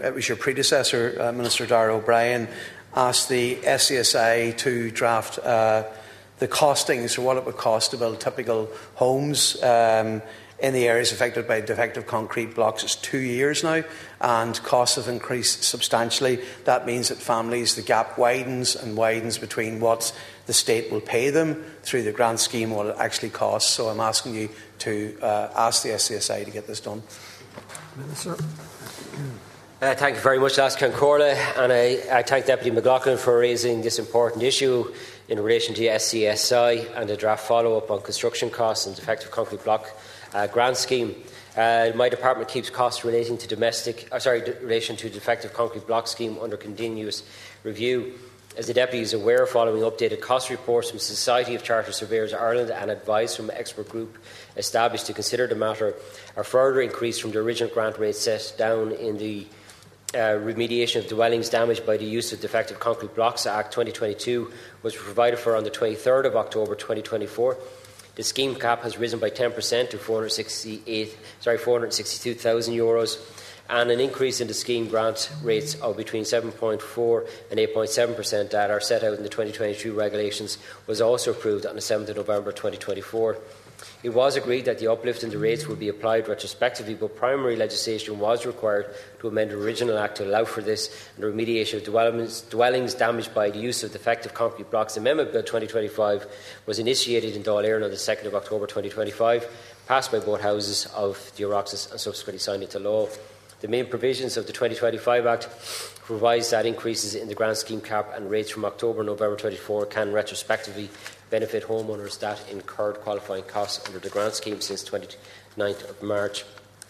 It was your predecessor, Minister Darragh O'Brien, asked the SCSI to draft the costings, or what it would cost to build typical homes in the areas affected by defective concrete blocks. It's 2 years now, and costs have increased substantially. That means that families, the gap widens and widens between what the state will pay them through the grant scheme and what it actually costs. So I'm asking you to ask the SCSI to get this done. Minister. Thank you very much, Lascan Corla, and I thank Deputy McLaughlin for raising this important issue in relation to SCSI and the draft follow-up on construction costs and defective concrete block grant scheme. My department keeps costs relating to defective concrete block scheme under continuous review. As the Deputy is aware, following updated cost reports from the Society of Chartered Surveyors Ireland and advice from an expert group established to consider the matter, a further increase from the original grant rate set down in the Remediation of Dwellings Damaged by the Use of Defective Concrete Blocks Act 2022 was provided for on the 23rd of October 2024. The scheme cap has risen by 10% to €462,000, and an increase in the scheme grant rates of between 7.4% and 8.7% that are set out in the 2022 regulations was also approved on the 7th of November 2024. It was agreed that the uplift in the rates would be applied retrospectively, but primary legislation was required to amend the original Act to allow for this, and the Remediation of Dwellings Damaged by the Use of Defective Concrete Blocks Amendment Bill 2025 was initiated in Dáil Éireann on the 2nd of October 2025, passed by both houses of the Oireachtas and subsequently signed into law. The main provisions of the 2025 Act provides that increases in the grant scheme cap and rates from October and November 2024 can retrospectively benefit homeowners that incurred qualifying costs under the grant scheme since 29th of March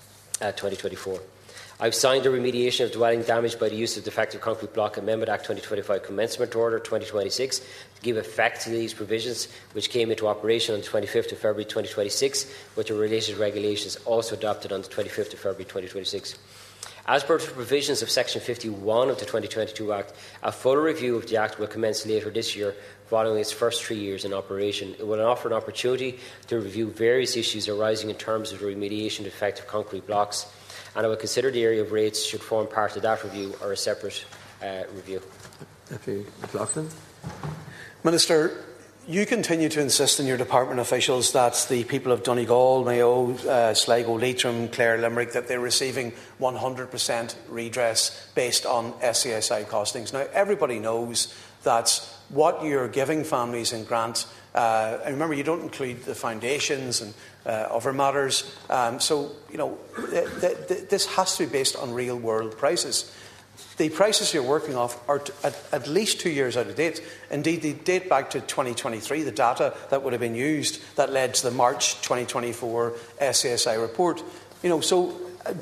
2024. I've signed the Remediation of Dwelling Damaged by the Use of Defective Concrete Block Amendment Act 2025 Commencement Order 2026 to give effect to these provisions, which came into operation on the 25th of February 2026, with the related regulations also adopted on the 25th of February 2026. As per the provisions of Section 51 of the 2022 Act, a full review of the Act will commence later this year following its first 3 years in operation. It will offer an opportunity to review various issues arising in terms of the remediation of defective concrete blocks, and I will consider the area of rates should form part of that review or a separate review. Deputy McLaughlin. Minister, you continue to insist in your department officials that the people of Donegal, Mayo, Sligo, Leitrim, Clare, Limerick, that they're receiving 100% redress based on SCSI costings. Now, everybody knows that what you're giving families in grant, and remember, you don't include the foundations and other matters, so, you know, this has to be based on real-world prices. The prices you're working off are at least 2 years out of date. Indeed, they date back to 2023, the data that would have been used that led to the March 2024 SCSI report. You know, so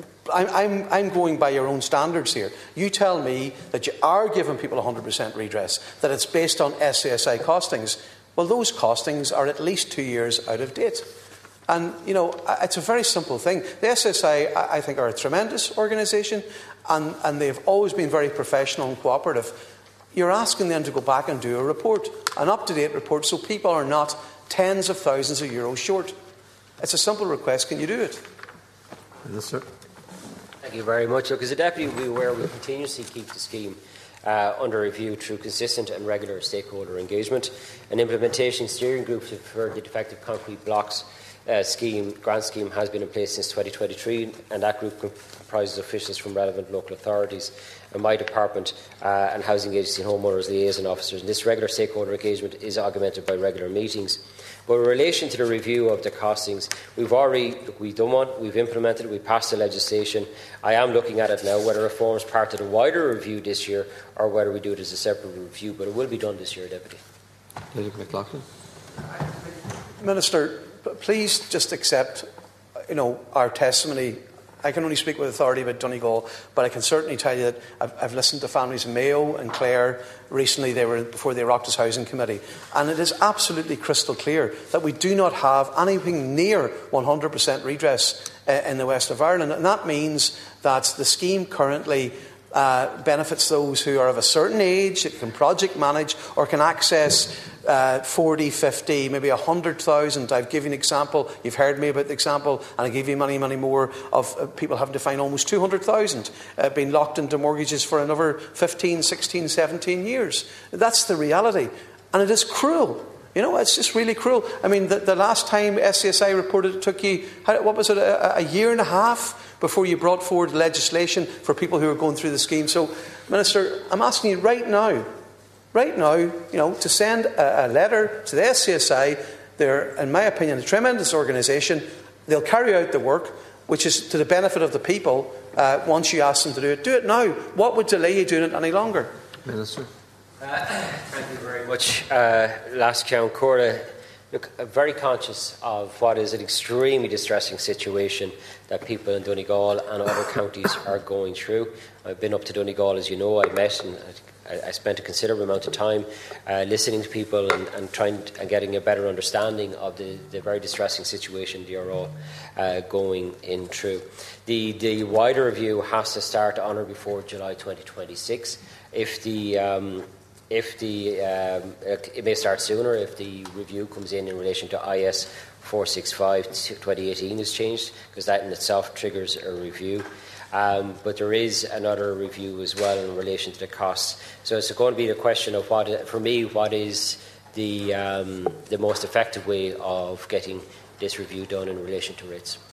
I'm going by your own standards here. You tell me that you are giving people 100% redress, that it's based on SCSI costings. Well, those costings are at least 2 years out of date. And, you know, it's a very simple thing. The SSI, I think, are a tremendous organisation, and they've always been very professional and cooperative. You're asking them to go back and do a report, an up-to-date report, so people are not tens of thousands of euros short. It's a simple request. Can you do it? Yes, sir. Thank you very much. Look, as a Deputy, we are aware we continuously keep the scheme under review through consistent and regular stakeholder engagement. An implementation steering group for the defective concrete blocks grant scheme has been in place since 2023, and that group comprises officials from relevant local authorities and my department and housing agency and homeowners liaison officers. And this regular stakeholder engagement is augmented by regular meetings. But in relation to the review of the costings, we've implemented it, we passed the legislation. I am looking at it now, whether it forms part of the wider review this year or whether we do it as a separate review, but it will be done this year, Deputy. Deputy McLaughlin. Minister, please just accept, you know, our testimony. I can only speak with authority about Donegal, but I can certainly tell you that I've listened to families in Mayo and Clare. Recently, they were before the Oireachtas Housing Committee, and it is absolutely crystal clear that we do not have anything near 100% redress in the west of Ireland, and that means that the scheme currently benefits those who are of a certain age, that can project manage or can access 40, 50, maybe 100,000. I've given an example. You've heard me about the example, and I give you many, many more of people having to find almost 200,000 being locked into mortgages for another 15, 16, 17 years. That's the reality. And it is cruel. You know, it's just really cruel. I mean, the last time SCSI reported it took you, what was it, a year and a half before you brought forward legislation for people who are going through the scheme. So, Minister, I'm asking you right now, you know, to send a letter to the SCSI. They're, in my opinion, a tremendous organisation. They'll carry out the work, which is to the benefit of the people, once you ask them to do it. Do it now. What would delay you doing it any longer? Minister. Thank you very much. Last Count Cora, look, I'm very conscious of what is an extremely distressing situation that people in Donegal and other counties are going through. I've been up to Donegal, as you know. I met and I spent a considerable amount of time listening to people and trying and getting a better understanding of the very distressing situation they are all going in through. The wider review has to start on or before July 2026. It may start sooner if the review comes in relation to IS 465 2018 is changed, because that in itself triggers a review. But there is another review as well in relation to the costs. So it's going to be the question of what is the most effective way of getting this review done in relation to rates.